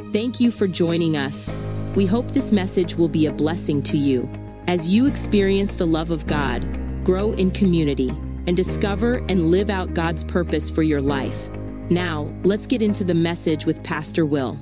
Thank you for joining us. We hope this message will be a blessing to you as you experience the love of God, grow in community, and discover and live out God's purpose for your life. Now, let's get into the message with Pastor Will.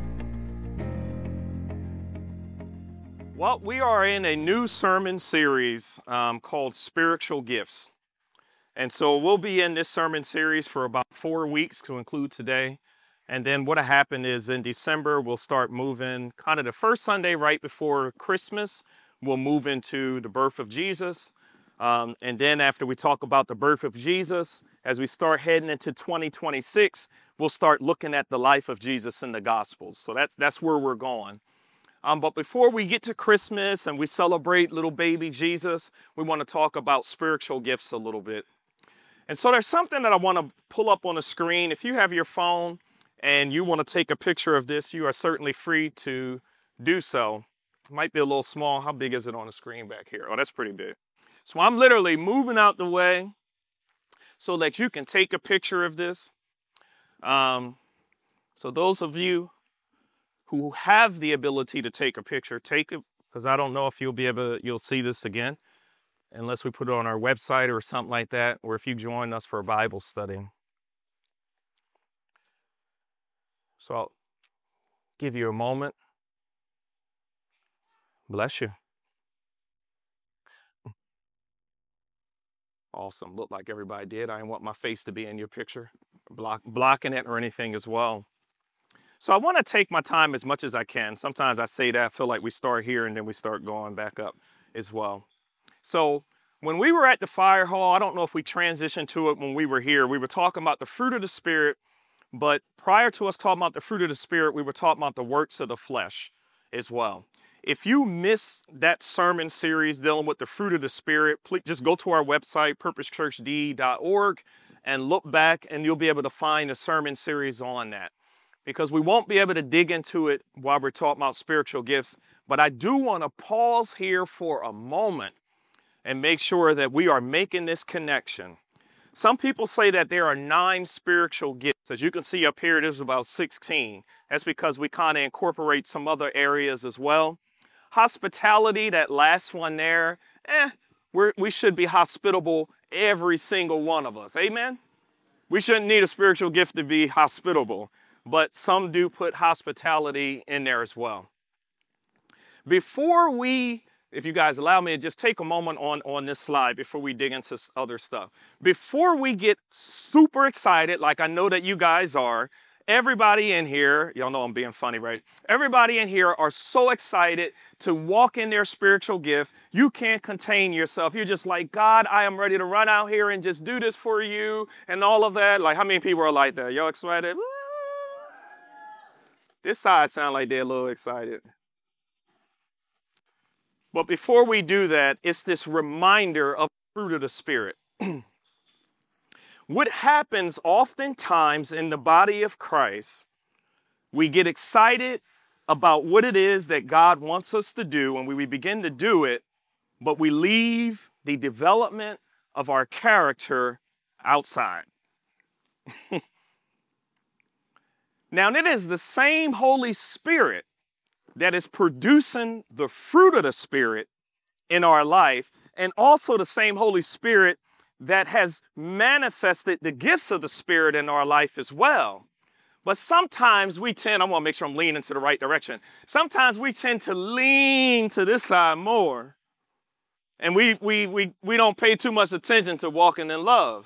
Well, we are in a new sermon series called Spiritual Gifts. And so we'll be in this sermon series for about 4 weeks to include today. And then what'll happen is in December, we'll start moving kind of the first Sunday right before Christmas. We'll move into the birth of Jesus. And then after we talk about the birth of Jesus, as we start heading into 2026, we'll start looking at the life of Jesus in the Gospels. So that's where we're going. But before we get to Christmas and we celebrate little baby Jesus, we want to talk about spiritual gifts a little bit. And so there's something that I want to pull up on the screen. If you have your phone and you want to take a picture of this, you are certainly free to do so. It might be a little small. How big is it on the screen back here? Oh, that's pretty big. So I'm literally moving out the way so that you can take a picture of this. So those of you who have the ability to take a picture, take it, because I don't know if you'll see this again, unless we put it on our website or something like that, or if you join us for a Bible study. So I'll give you a moment. Bless you. Awesome. Looked like everybody did. I didn't want my face to be in your picture, blocking it or anything as well. So I want to take my time as much as I can. Sometimes I say that, I feel like we start here and then we start going back up as well. So when we were at the fire hall, I don't know if we transitioned to it when we were here. We were talking about the fruit of the Spirit, but prior to us talking about the fruit of the Spirit, we were talking about the works of the flesh as well. If you missed that sermon series dealing with the fruit of the Spirit, please just go to our website, purposechurchd.org, and look back and you'll be able to find a sermon series on that. Because we won't be able to dig into it while we're talking about spiritual gifts. But I do want to pause here for a moment and make sure that we are making this connection. Some people say that there are 9 spiritual gifts. As you can see up here, there's about 16. That's because we kind of incorporate some other areas as well. Hospitality, that last one there, we should be hospitable, every single one of us. Amen? We shouldn't need a spiritual gift to be hospitable. But some do put hospitality in there as well. Before if you guys allow me to just take a moment on this slide before we dig into other stuff. Before we get super excited, like I know that you guys are, everybody in here, y'all know I'm being funny, right? Everybody in here are so excited to walk in their spiritual gift. You can't contain yourself. You're just like, God, I am ready to run out here and just do this for you and all of that. Like, how many people are like that? Y'all excited? This side sound like they're a little excited. But before we do that, it's this reminder of the fruit of the Spirit. What happens oftentimes in the body of Christ, we get excited about what it is that God wants us to do, and we begin to do it, but we leave the development of our character outside. Now, it is the same Holy Spirit that is producing the fruit of the Spirit in our life, and also the same Holy Spirit that has manifested the gifts of the Spirit in our life as well. But sometimes I want to make sure I'm leaning to the right direction. Sometimes we tend to lean to this side more, and we don't pay too much attention to walking in love.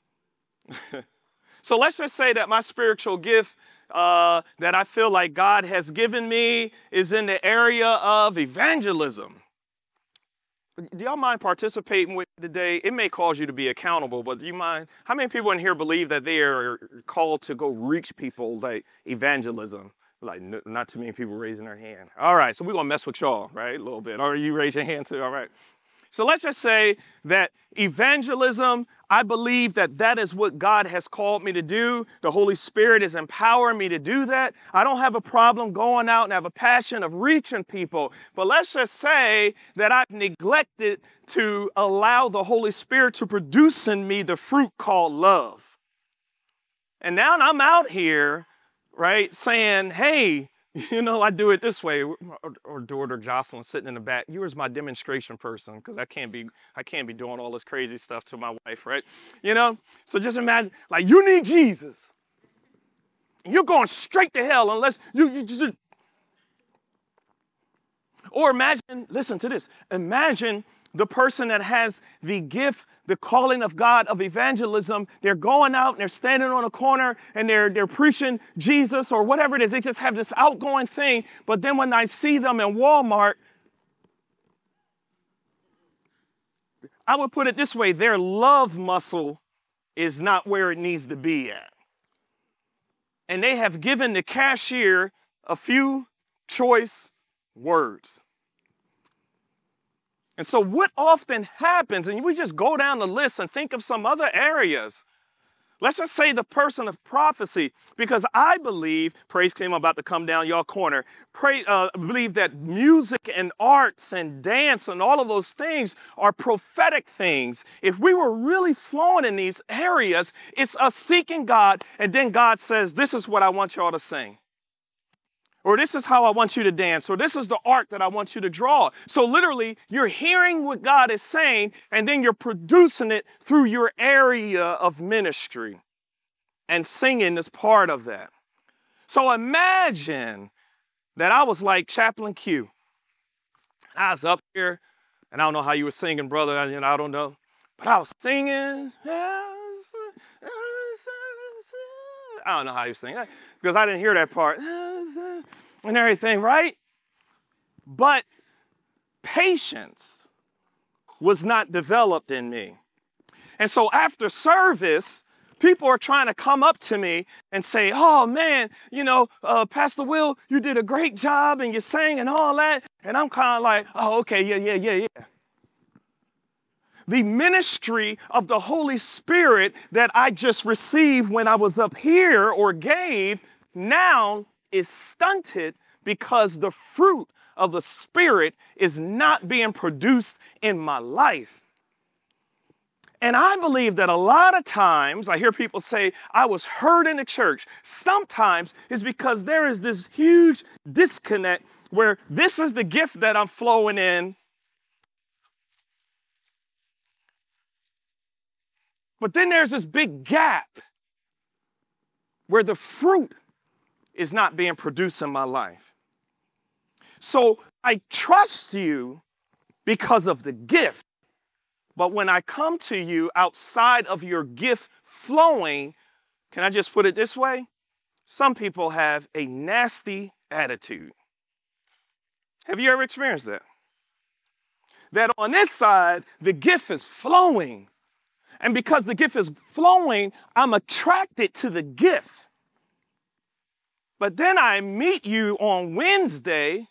So let's just say that my spiritual gift that I feel like God has given me is in the area of evangelism. Do y'all mind participating with me today? It may cause you to be accountable, but do you mind? How many people in here believe that they are called to go reach people, like evangelism? Like, not too many people raising their hand. All right, so we're going to mess with y'all, right? A little bit. Or you raise your hand too? All right. So let's just say that evangelism, I believe that that is what God has called me to do. The Holy Spirit is empowering me to do that. I don't have a problem going out and have a passion of reaching people. But let's just say that I've neglected to allow the Holy Spirit to produce in me the fruit called love. And now I'm out here, right, saying, hey, You know, I do it this way. Or daughter Jocelyn sitting in the back. You was my demonstration person because I can't be doing all this crazy stuff to my wife, right? You know? So just imagine, like, you need Jesus. And you're going straight to hell unless you just. Or imagine, listen to this. Imagine the person that has the gift, the calling of God of evangelism. They're going out and they're standing on a corner and they're preaching Jesus or whatever it is. They just have this outgoing thing. But then when I see them in Walmart, I would put it this way. Their love muscle is not where it needs to be at. And they have given the cashier a few choice words. And so what often happens, and we just go down the list and think of some other areas. Let's just say the person of prophecy, because I believe, praise team, I'm about to come down your corner, believe that music and arts and dance and all of those things are prophetic things. If we were really flowing in these areas, it's us seeking God, and then God says, this is what I want y'all to sing. Or this is how I want you to dance, or this is the art that I want you to draw. So literally, you're hearing what God is saying, and then you're producing it through your area of ministry. And singing is part of that. So imagine that I was like Chaplain Q. I was up here, and I don't know how you were singing, brother, I don't know. But I was singing. I don't know how you sing, because I didn't hear that part. And everything, right? But patience was not developed in me. And so after service, people are trying to come up to me and say, oh man, Pastor Will, you did a great job and you sang and all that. And I'm kind of like, oh, okay, yeah. The ministry of the Holy Spirit that I just received when I was up here or gave now is stunted because the fruit of the Spirit is not being produced in my life. And I believe that a lot of times, I hear people say, I was hurt in the church. Sometimes it's because there is this huge disconnect where this is the gift that I'm flowing in, but then there's this big gap where the fruit is not being produced in my life. So I trust you because of the gift. But when I come to you outside of your gift flowing, can I just put it this way? Some people have a nasty attitude. Have you ever experienced that? That on this side, the gift is flowing. And because the gift is flowing, I'm attracted to the gift. But then I meet you on Wednesday,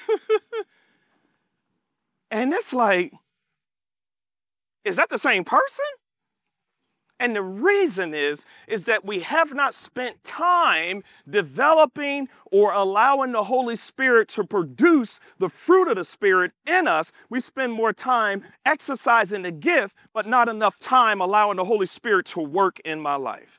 and it's like, is that the same person? And the reason is that we have not spent time developing or allowing the Holy Spirit to produce the fruit of the Spirit in us. We spend more time exercising the gift, but not enough time allowing the Holy Spirit to work in my life.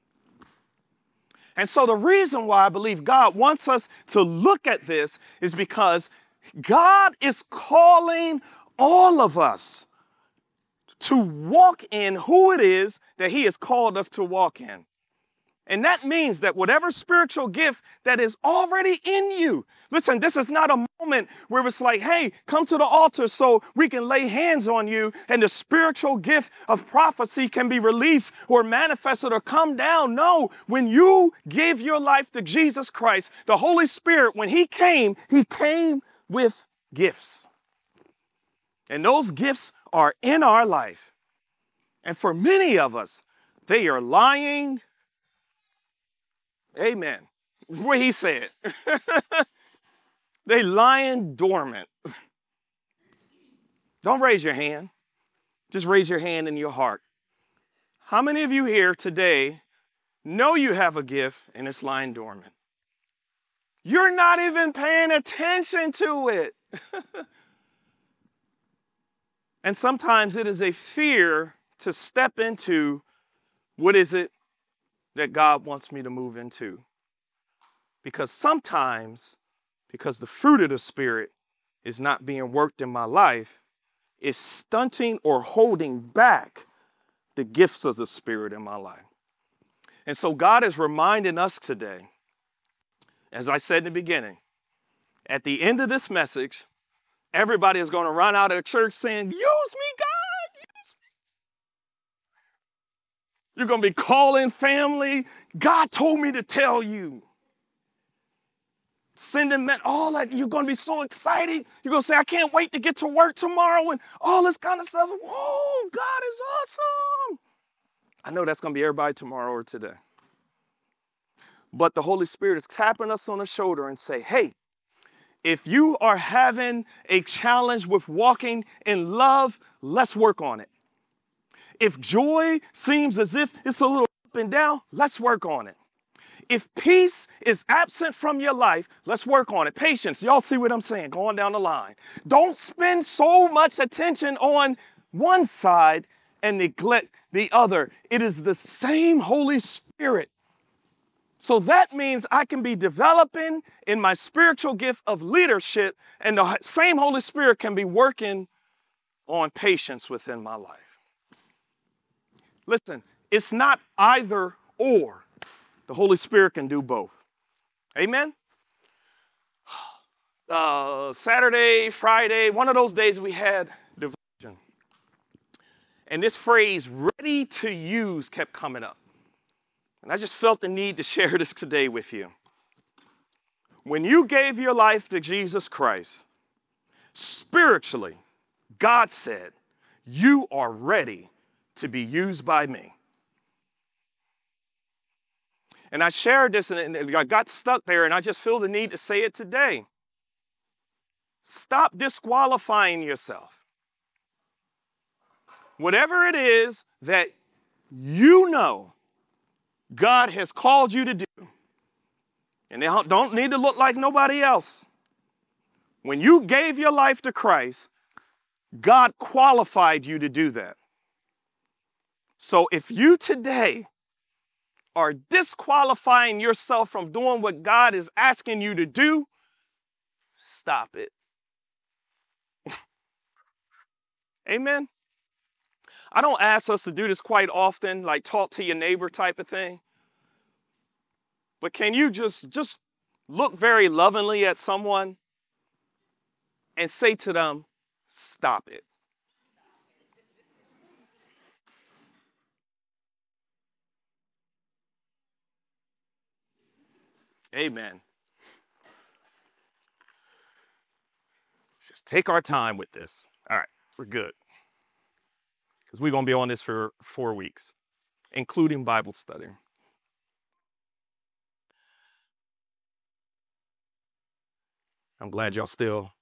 And so the reason why I believe God wants us to look at this is because God is calling all of us to walk in who it is that He has called us to walk in. And that means that whatever spiritual gift that is already in you, listen, this is not a moment where it's like, hey, come to the altar so we can lay hands on you and the spiritual gift of prophecy can be released or manifested or come down. No, when you give your life to Jesus Christ, the Holy Spirit, when He came with gifts. And those gifts are in our life. And for many of us, they are lying. Amen. What he said. They lying dormant. Don't raise your hand. Just raise your hand in your heart. How many of you here today know you have a gift and it's lying dormant? You're not even paying attention to it. And sometimes it is a fear to step into what is it that God wants me to move into. Because sometimes, because the fruit of the Spirit is not being worked in my life, it's stunting or holding back the gifts of the Spirit in my life. And so God is reminding us today, as I said in the beginning, at the end of this message, everybody is going to run out of the church saying, use me, God, use me. You're going to be calling family. God told me to tell you. Sending men, all that. You're going to be so excited. You're going to say, I can't wait to get to work tomorrow and all this kind of stuff. Whoa, God is awesome. I know that's going to be everybody tomorrow or today. But the Holy Spirit is tapping us on the shoulder and say, hey, if you are having a challenge with walking in love, let's work on it. If joy seems as if it's a little up and down, let's work on it. If peace is absent from your life, let's work on it. Patience, y'all see what I'm saying, going down the line. Don't spend so much attention on one side and neglect the other. It is the same Holy Spirit. So that means I can be developing in my spiritual gift of leadership, and the same Holy Spirit can be working on patience within my life. Listen, it's not either or. The Holy Spirit can do both. Amen? Saturday, Friday, one of those days we had devotion. And this phrase, ready to use, kept coming up. And I just felt the need to share this today with you. When you gave your life to Jesus Christ, spiritually, God said, you are ready to be used by me. And I shared this and I got stuck there, and I just feel the need to say it today. Stop disqualifying yourself. Whatever it is that you know God has called you to do, and they don't need to look like nobody else. When you gave your life to Christ, God qualified you to do that. So if you today are disqualifying yourself from doing what God is asking you to do, stop it. Amen? I don't ask us to do this quite often, like talk to your neighbor type of thing. But can you just look very lovingly at someone and say to them, stop it. Amen. Just take our time with this. All right, we're good. Because we're going to be on this for 4 weeks, including Bible study. I'm glad y'all still.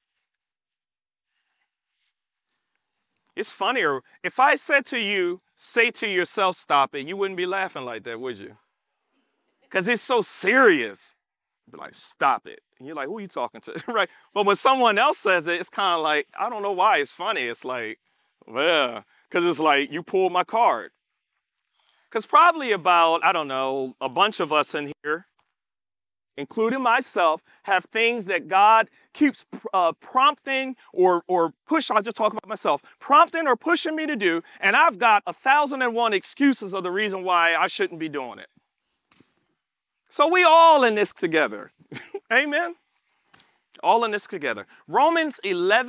It's funnier. If I said to you, say to yourself, stop it, you wouldn't be laughing like that, would you? Because it's so serious. Be like, stop it. And you're like, who are you talking to? Right? But when someone else says it, it's kind of like, I don't know why it's funny. It's like, well, because it's like, you pulled my card. Because probably about, I don't know, a bunch of us in here, including myself, have things that God keeps prompting or pushing. I'll just talk about myself. Prompting or pushing me to do. And I've got 1,001 excuses of the reason why I shouldn't be doing it. So we all in this together. Amen? All in this together. Romans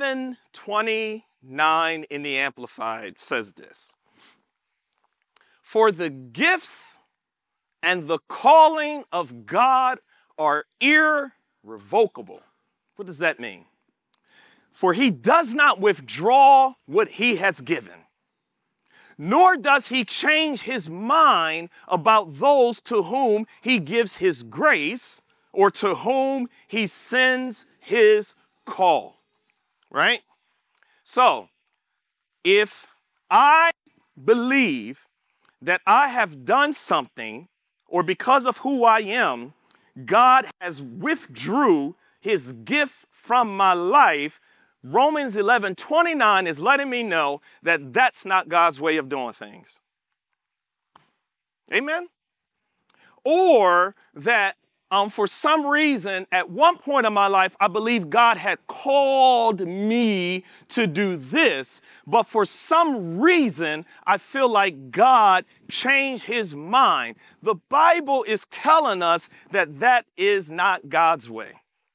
11:29 in the Amplified says this. For the gifts and the calling of God are irrevocable. What does that mean? For he does not withdraw what he has given, nor does he change his mind about those to whom he gives his grace or to whom he sends his call. Right? So, if I believe that I have done something, or because of who I am, God has withdrew his gift from my life, Romans 11:29 is letting me know that that's not God's way of doing things. Amen? Or that For some reason, at one point in my life, I believe God had called me to do this. But for some reason, I feel like God changed his mind. The Bible is telling us that that is not God's way.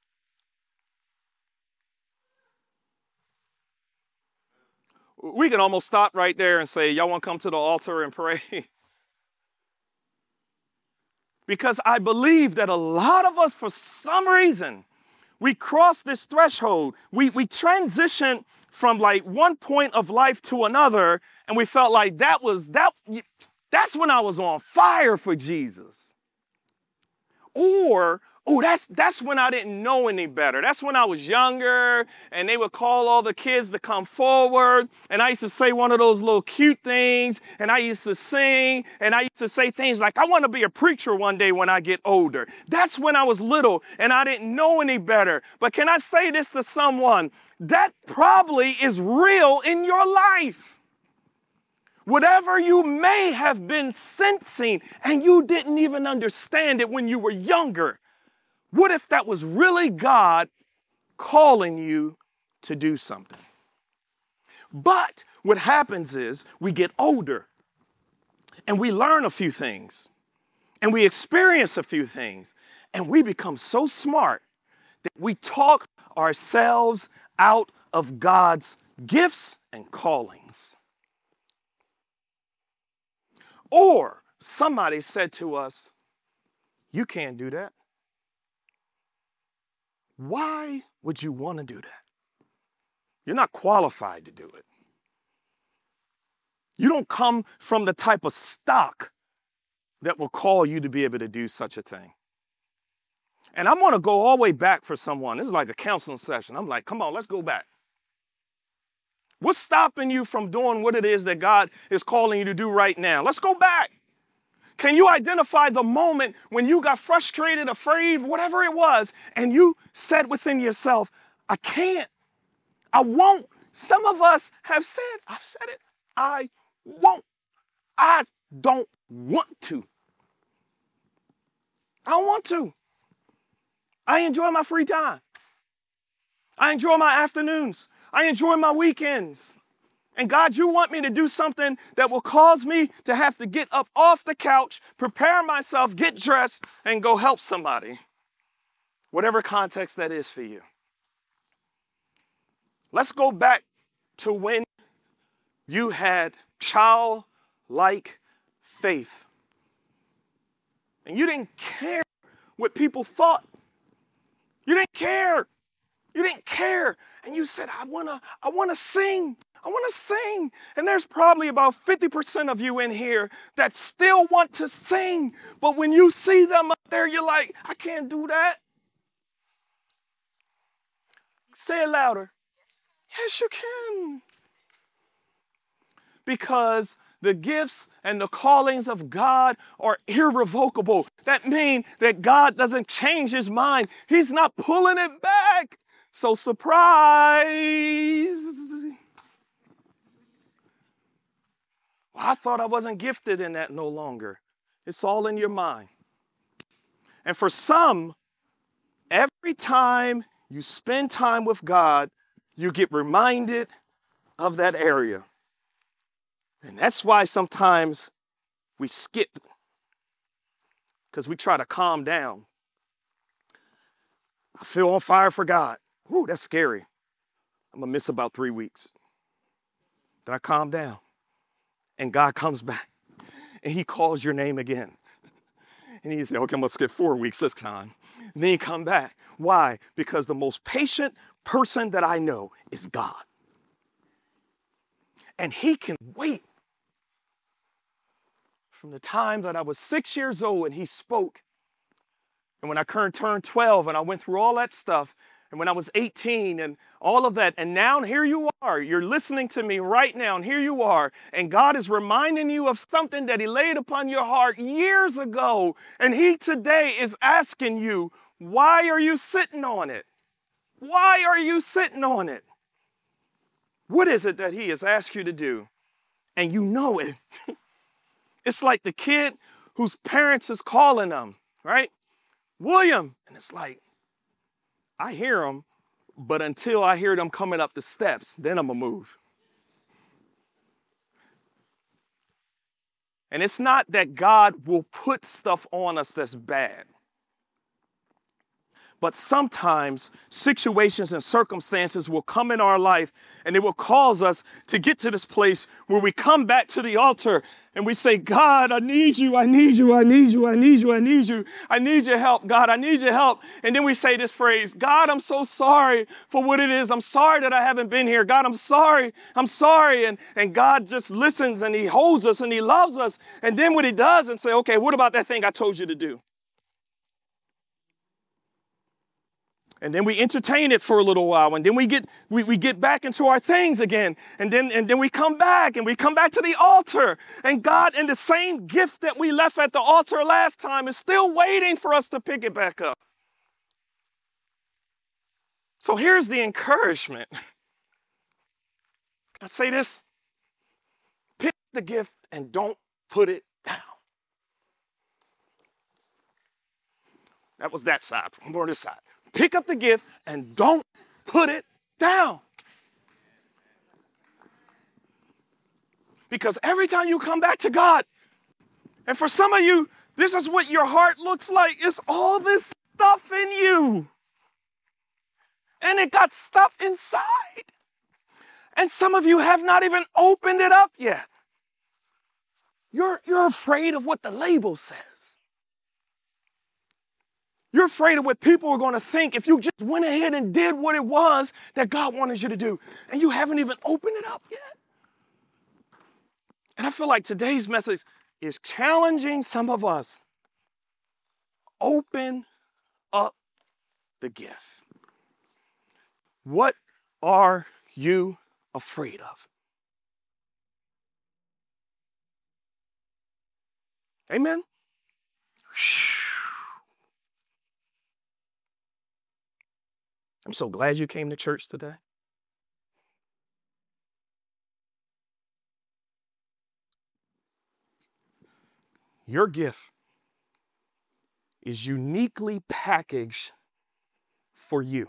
We can almost stop right there and say, y'all want to come to the altar and pray? Because I believe that a lot of us, for some reason, we cross this threshold. We transition from like one point of life to another, and we felt like that's when I was on fire for Jesus. Or, that's when I didn't know any better. That's when I was younger, and they would call all the kids to come forward, and I used to say one of those little cute things, and I used to sing, and I used to say things like, I want to be a preacher one day when I get older. That's when I was little, and I didn't know any better. But can I say this to someone? That probably is real in your life. Whatever you may have been sensing and you didn't even understand it when you were younger, what if that was really God calling you to do something? But what happens is we get older and we learn a few things and we experience a few things and we become so smart that we talk ourselves out of God's gifts and callings. Or somebody said to us, you can't do that. Why would you want to do that? You're not qualified to do it. You don't come from the type of stock that will call you to be able to do such a thing. And I'm going to go all the way back for someone. This is like a counseling session. I'm like, come on, let's go back. What's stopping you from doing what it is that God is calling you to do right now? Let's go back. Can you identify the moment when you got frustrated, afraid, whatever it was, and you said within yourself, I can't, I won't. Some of us have said, I've said it, I won't. I don't want to. I don't want to. I enjoy my free time. I enjoy my afternoons. I enjoy my weekends. And God, you want me to do something that will cause me to have to get up off the couch, prepare myself, get dressed, and go help somebody. Whatever context that is for you. Let's go back to when you had childlike faith. And you didn't care what people thought. You didn't care. You didn't care. And you said, I want to sing. I want to sing. And there's probably about 50% of you in here that still want to sing. But when you see them up there, you're like, I can't do that. Say it louder. Yes, you can. Because the gifts and the callings of God are irrevocable. That means that God doesn't change his mind. He's not pulling it back. So surprise. Well, I thought I wasn't gifted in that no longer. It's all in your mind. And for some, every time you spend time with God, you get reminded of that area. And that's why sometimes we skip, because we try to calm down. I feel on fire for God. Ooh, that's scary. I'm going to miss about 3 weeks. Then I calm down. And God comes back. And he calls your name again. And he says, okay, I'm going to skip 4 weeks this time. And then you come back. Why? Because the most patient person that I know is God. And he can wait. From the time that I was 6 years old and he spoke. And when I turned 12 and I went through all that stuff. And when I was 18 and all of that. And now here you are. You're listening to me right now. And here you are. And God is reminding you of something that he laid upon your heart years ago. And he today is asking you, why are you sitting on it? Why are you sitting on it? What is it that he has asked you to do? And you know it. It's like the kid whose parents is calling them, right? William. And it's like, I hear them, but until I hear them coming up the steps, then I'm going to move. And it's not that God will put stuff on us that's bad. But sometimes situations and circumstances will come in our life and it will cause us to get to this place where we come back to the altar and we say, God, I need you, I need you, I need you, I need you, I need you. I need your help, God, I need your help. And then we say this phrase, God, I'm so sorry for what it is. I'm sorry that I haven't been here. God, I'm sorry. I'm sorry. And God just listens and he holds us and he loves us. And then what he does and say, okay, what about that thing I told you to do? And then we entertain it for a little while, and then we get back into our things again, and then we come back to the altar, and God, in the same gift that we left at the altar last time, is still waiting for us to pick it back up. So here's the encouragement. I say this: pick the gift and don't put it down. That was that side. More this side. Pick up the gift and don't put it down. Because every time you come back to God, and for some of you, this is what your heart looks like. It's all this stuff in you. And it got stuff inside. And some of you have not even opened it up yet. You're afraid of what the label says. You're afraid of what people are going to think if you just went ahead and did what it was that God wanted you to do. And you haven't even opened it up yet. And I feel like today's message is challenging some of us. Open up the gift. What are you afraid of? Amen? I'm so glad you came to church today. Your gift is uniquely packaged for you.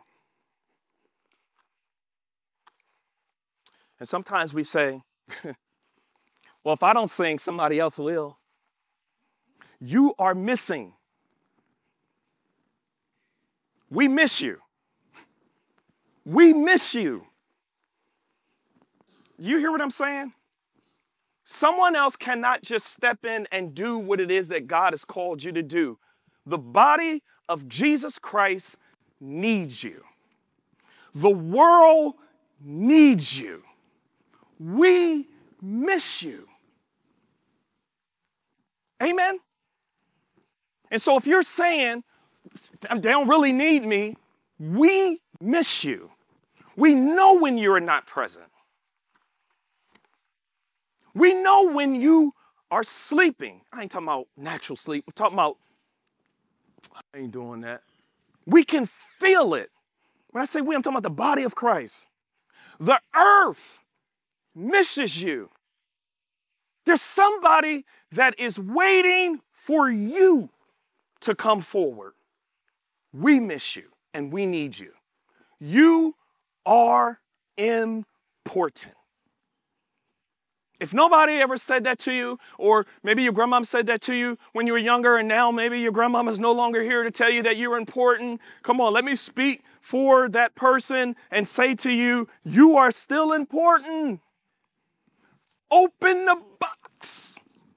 And sometimes we say, well, if I don't sing, somebody else will. You are missing. We miss you. We miss you. You hear what I'm saying? Someone else cannot just step in and do what it is that God has called you to do. The body of Jesus Christ needs you. The world needs you. We miss you. Amen? And so if you're saying, they don't really need me, we miss you. We know when you're not present. We know when you are sleeping. I ain't talking about natural sleep. I'm talking about, I ain't doing that. We can feel it. When I say we, I'm talking about the body of Christ. The earth misses you. There's somebody that is waiting for you to come forward. We miss you and we need you. You are important. If nobody ever said that to you, or maybe your grandmom said that to you when you were younger, and now maybe your grandmom is no longer here to tell you that you're important, come on, let me speak for that person and say to you, you are still important. Open the box.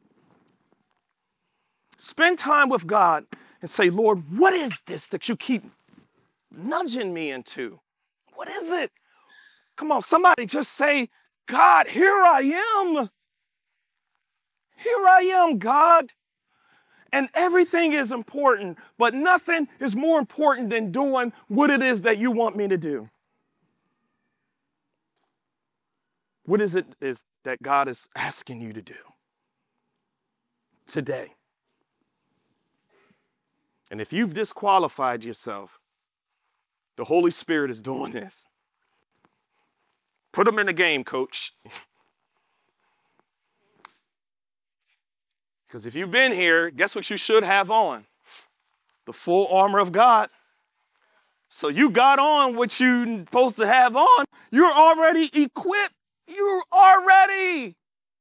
Spend time with God and say, Lord, what is this that you keep nudging me into? What is it? Come on, somebody just say, God, here I am. Here I am, God. And everything is important, but nothing is more important than doing what it is that you want me to do. What is it is that God is asking you to do today? And if you've disqualified yourself, the Holy Spirit is doing this. Put them in the game, coach. Because if you've been here, guess what you should have on? the full armor of God. So you got on what you're supposed to have on. You're already equipped. You're already.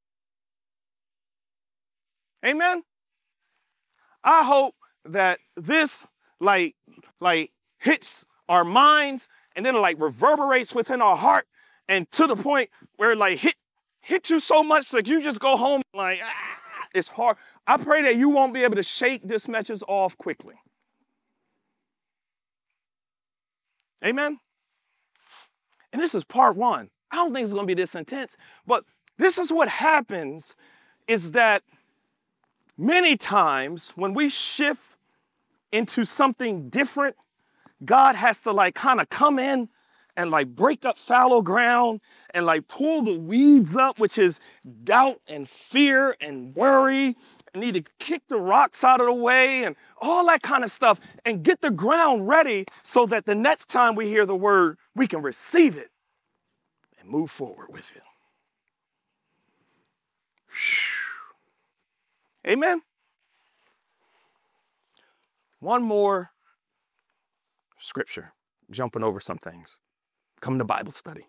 Amen. I hope that this like hits our minds and then like reverberates within our heart and to the point where it like hit you so much that you just go home like, it's hard. I pray that you won't be able to shake this message off quickly. Amen. And this is part one. I don't think it's going to be this intense, but this is what happens is that many times when we shift into something different, God has to like kind of come in and like break up fallow ground and like pull the weeds up, which is doubt and fear and worry. And need to kick the rocks out of the way and all that kind of stuff and get the ground ready so that the next time we hear the word, we can receive it and move forward with it. Amen. One more scripture, jumping over some things. Come to Bible study.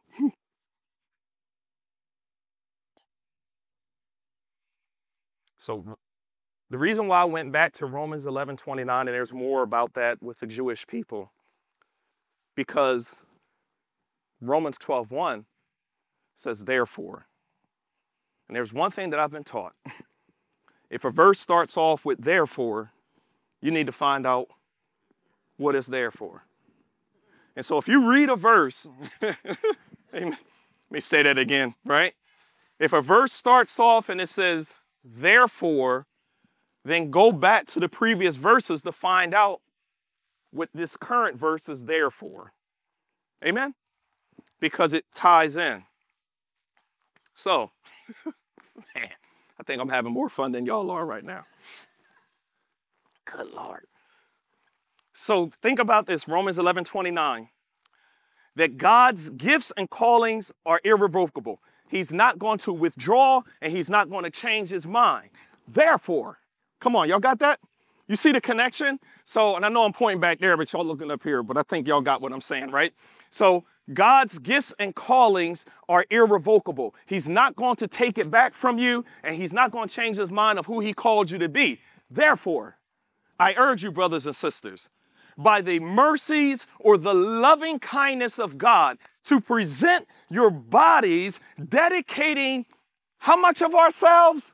So the reason why I went back to Romans 11:29, and there's more about that with the Jewish people, because Romans 12:1 says, therefore. And there's one thing that I've been taught. If a verse starts off with therefore, you need to find out what it's there for. And so if you read a verse, let me say that again, right? If a verse starts off and it says, therefore, then go back to the previous verses to find out what this current verse is there for. Amen? Because it ties in. So, man, I think I'm having more fun than y'all are right now. Good Lord. So think about this, Romans 11:29, that God's gifts and callings are irrevocable. He's not going to withdraw and he's not going to change his mind. Therefore, come on, y'all got that? You see the connection? So, and I know I'm pointing back there, but y'all looking up here, but I think y'all got what I'm saying, right? So God's gifts and callings are irrevocable. He's not going to take it back from you, and he's not going to change his mind of who he called you to be. Therefore, I urge you, brothers and sisters, by the mercies or the loving kindness of God, to present your bodies, dedicating how much of ourselves?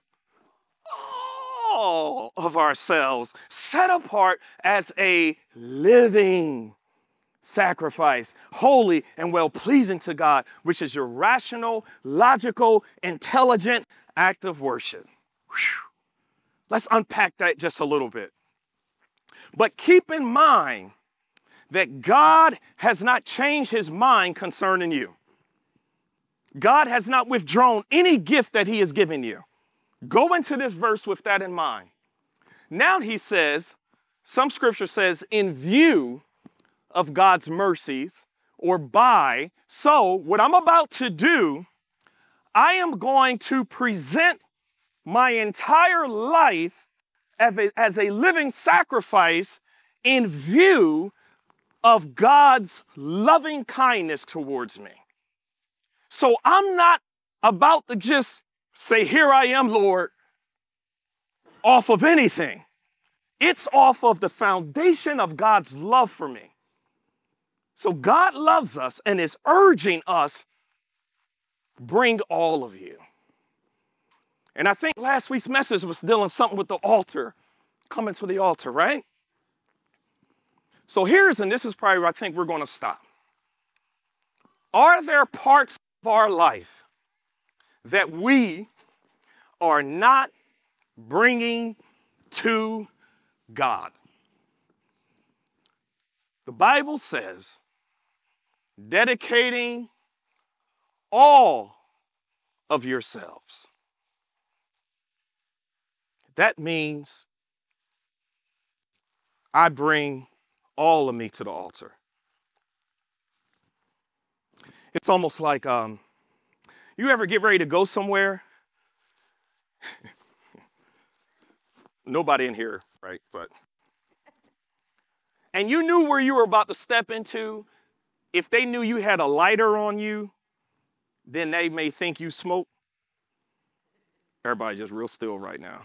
All of ourselves, set apart as a living sacrifice, holy and well-pleasing to God, which is your rational, logical, intelligent act of worship. Whew. Let's unpack that just a little bit. But keep in mind that God has not changed his mind concerning you. God has not withdrawn any gift that he has given you. Go into this verse with that in mind. Now he says, some scripture says, in view of God's mercies, or by. So what I'm about to do, I am going to present my entire life as a living sacrifice in view of God's loving kindness towards me. So I'm not about to just say, here I am, Lord, off of anything. It's off of the foundation of God's love for me. So God loves us and is urging us, bring all of you. And I think last week's message was dealing something with the altar, coming to the altar, right? So and this is probably where I think we're going to stop. Are there parts of our life that we are not bringing to God? The Bible says, dedicating all of yourselves. That means I bring all of me to the altar. It's almost like you ever get ready to go somewhere? Nobody in here, right? But and you knew where you were about to step into, if they knew you had a lighter on you, then they may think you smoke. Everybody's just real still right now.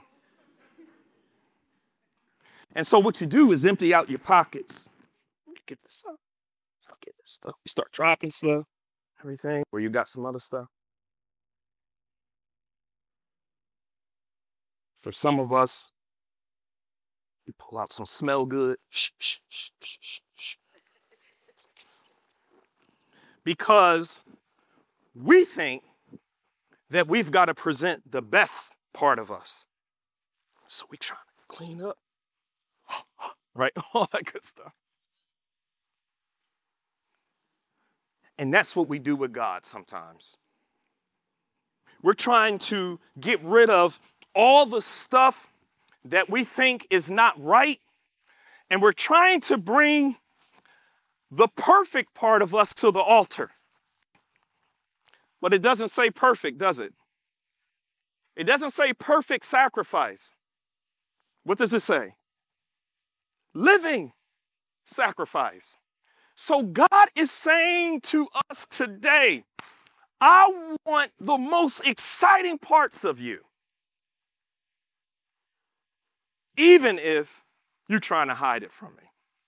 And so what you do is empty out your pockets. Get this stuff. Get this stuff. You start dropping stuff, everything, where you got some other stuff. For some of us, you pull out some smell good. Shh, shh, shh, shh, shh, shh. Because we think that we've got to present the best part of us. So we try to clean up, right? All that good stuff. And that's what we do with God sometimes. We're trying to get rid of all the stuff that we think is not right, and we're trying to bring the perfect part of us to the altar. But it doesn't say perfect, does it? It doesn't say perfect sacrifice. What does it say? Living sacrifice. So God is saying to us today, I want the most exciting parts of you, even if you're trying to hide it from me.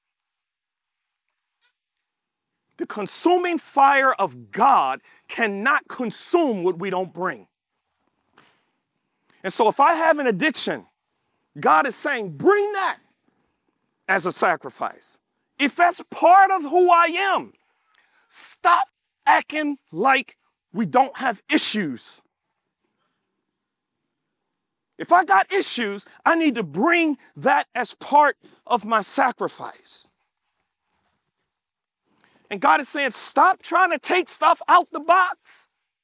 The consuming fire of God cannot consume what we don't bring. And so if I have an addiction, God is saying, bring that as a sacrifice. If that's part of who I am, stop acting like we don't have issues. If I got issues, I need to bring that as part of my sacrifice. And God is saying, stop trying to take stuff out the box.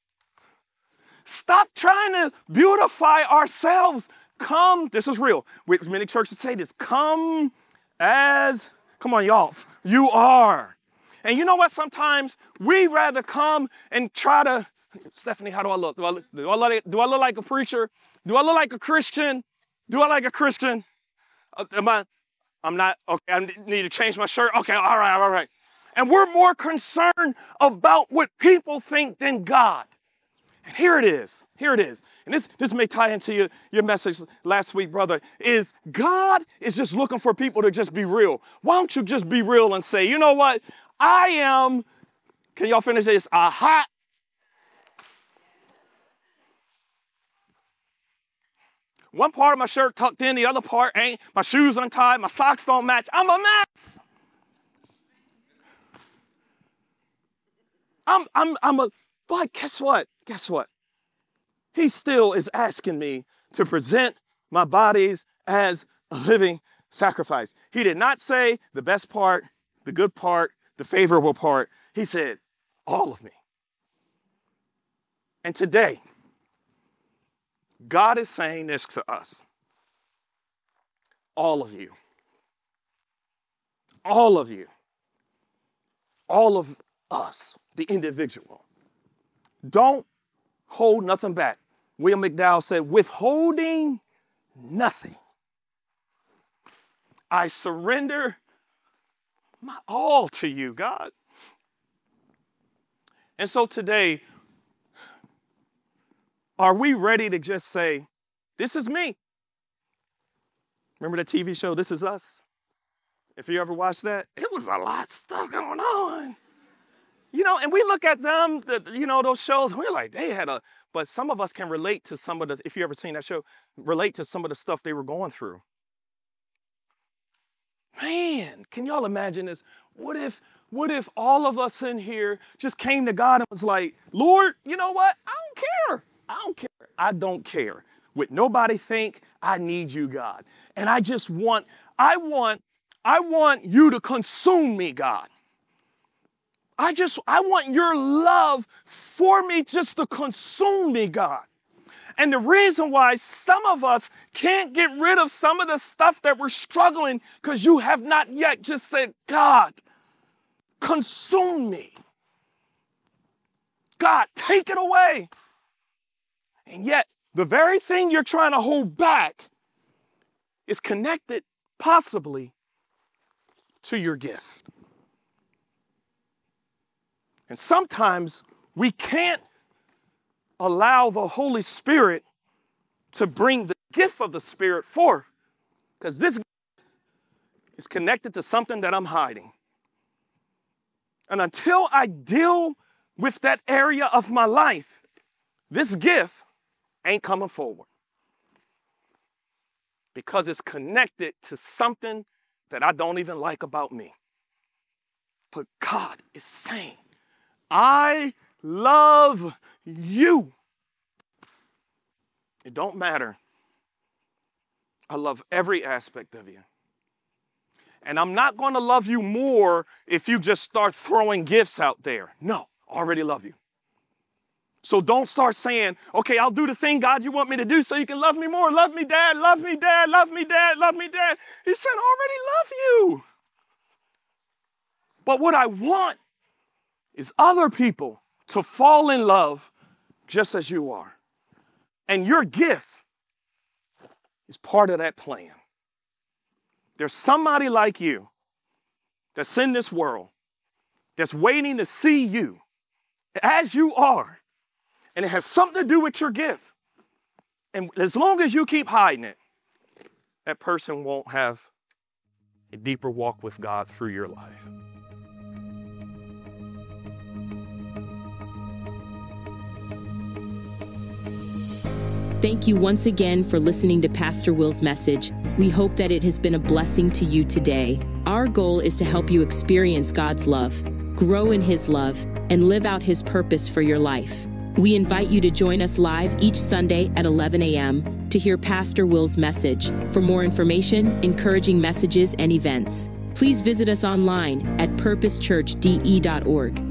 Stop trying to beautify ourselves. Come, this is real. Many churches say this, come as, come on, y'all, you are. And you know what? Sometimes we rather come and try to, Stephanie, how do I look? Do I look like a preacher? Do I look like a Christian? Do I like a Christian? I'm not, okay, I need to change my shirt. Okay, all right. And we're more concerned about what people think than God. And here it is. And this may tie into your message last week, brother, is God is just looking for people to just be real. Why don't you just be real and say, you know what? I am, can y'all finish this? A hot. One part of my shirt tucked in, the other part ain't. My shoes untied, my socks don't match. I'm a mess. But guess what? He still is asking me to present my bodies as a living sacrifice. He did not say the best part, the good part, the favorable part. He said, all of me. And today, God is saying this to us. All of you. All of you. All of us, the individual. Don't hold nothing back. William McDowell said, withholding nothing. I surrender my all to you, God. And so today, are we ready to just say, this is me? Remember the TV show, This Is Us? If you ever watched that, it was a lot of stuff going on. You know, and we look at them, those shows, and we're like, but some of us can relate to some of the, if you ever seen that show, relate to some of the stuff they were going through. Man, can y'all imagine this? What if all of us in here just came to God and was like, Lord, you know what? I don't care what nobody think. I need you, God. And I want you to consume me, God. I want your love for me just to consume me, God. And the reason why some of us can't get rid of some of the stuff that we're struggling, because you have not yet just said, God, consume me. God, take it away. And yet, the very thing you're trying to hold back is connected, possibly, to your gift. And sometimes we can't allow the Holy Spirit to bring the gift of the Spirit forth, because this is connected to something that I'm hiding. And until I deal with that area of my life, this gift ain't coming forward, because it's connected to something that I don't even like about me. But God is saying, I love you. It don't matter. I love every aspect of you. And I'm not going to love you more if you just start throwing gifts out there. No, I already love you. So don't start saying, okay, I'll do the thing, God, you want me to do so you can love me more. Love me, Dad. Love me, Dad. Love me, Dad. Love me, Dad. He said, I already love you. But what I want is other people to fall in love just as you are. And your gift is part of that plan. There's somebody like you that's in this world that's waiting to see you as you are. And it has something to do with your gift. And as long as you keep hiding it, that person won't have a deeper walk with God through your life. Thank you once again for listening to Pastor Will's message. We hope that it has been a blessing to you today. Our goal is to help you experience God's love, grow in His love, and live out His purpose for your life. We invite you to join us live each Sunday at 11 a.m. to hear Pastor Will's message. For more information, encouraging messages, and events, please visit us online at purposechurchde.org.